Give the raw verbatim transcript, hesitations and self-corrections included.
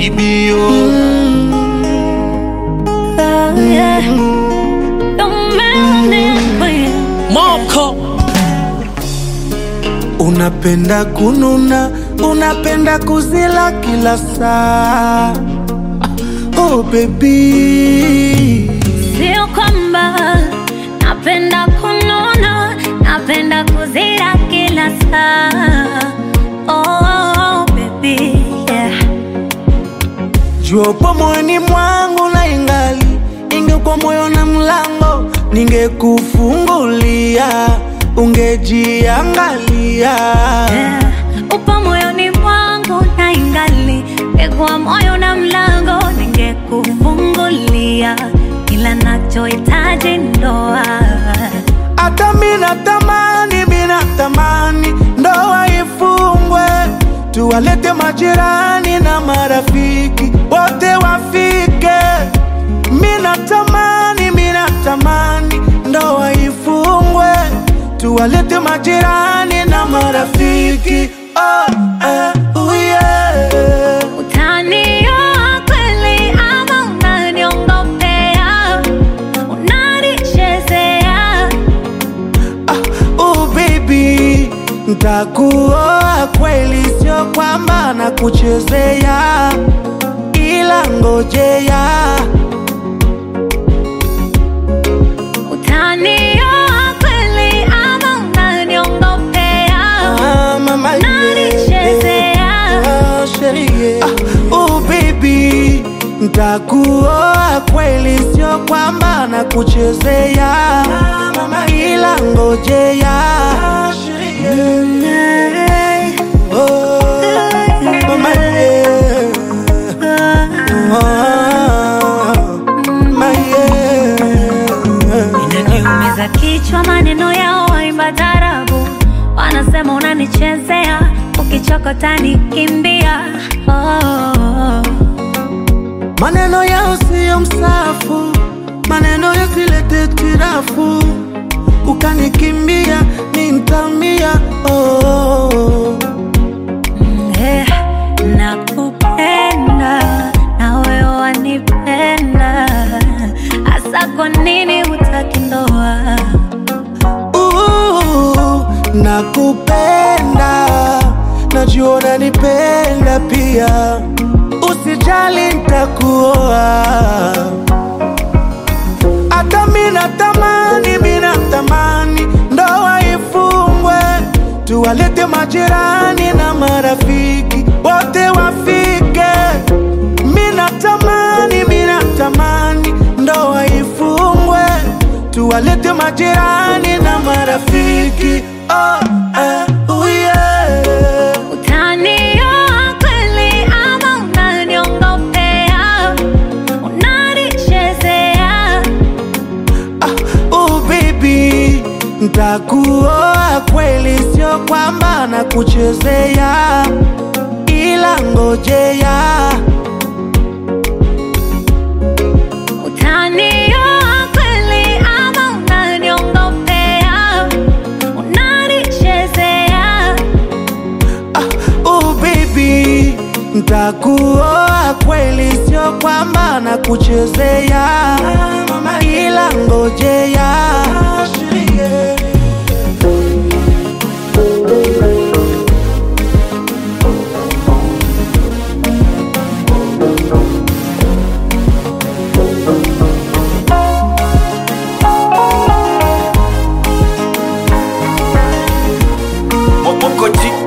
baby, oh. Mm. Oh, yeah. Don't make Moko. Unapenda kununa, unapenda kuzila kila saa. Oh baby, sio kwamba napenda kununa, napenda kuzila kila saa. Oh baby, yeah. jua kwa moyoni mwangu na ingali ingekuwa moyo na mlango, ningekufungulia ungejiangalia. Yeah. Upo moyoni mwangu na ingali ingekuwa moyo na mlango, ningekufungulia kila nachohitaji ndoa. Hata mina tamani, mina tamani ndoa ifungwe, tuwalete majirani na marafiki wote wafike. Mina tamani, mina tamani ndoa ifungwe, tuwalete majirani na marafiki. Oh, eh, oh yeah. Utanioa kweli ama unaniongopea, unanichezea? Ah, oh baby, ntakuoa kweli, sio kwamba nakuchezea, ila ngojea. Utanioa kweli ama unaniongopea, Ah, mama, unanichezea? Ah, sherie. Ah, oh baby, ntakuoa kweli, sio kwamba nakuchezea, ila ngojea. Mm, yeah. Oh, mama, yeah. Oh, mama, yeah. Inaniumiza kichwa maneno yao waimba tarabu, wanasema unanichezea, ukichokota nikimbia. Oh. Maneno yao siyo msafu, maneno yasilete tirafu, ukanikimbia nintamia. Oh, Eh, nakupenda na wewe wanipenda, hasa kwa nini hutaki ndoa? uh, nakupenda, najua unanipenda pia, usijali nitakuoa. Hata mina tamani, mina tamani ndoa ifungwe, tuwalete majirani na marafiki wote wafike. Mina tamani, mina tamani ndoa ifungwe, tuwalete majirani na marafiki. Oh, eh, oh yeah. Utanioa kweli ama unaniongopea, unanichezea? Ah, oh baby, ntakuoa kweli, sio kwamba nakuchezea, ila ngojea. Utanioa kweli ama unaniongopea, unanichezea? Ah, oh baby, ntakuoa kweli, sio kwamba nakuchezea, ila ngojea. Moko G.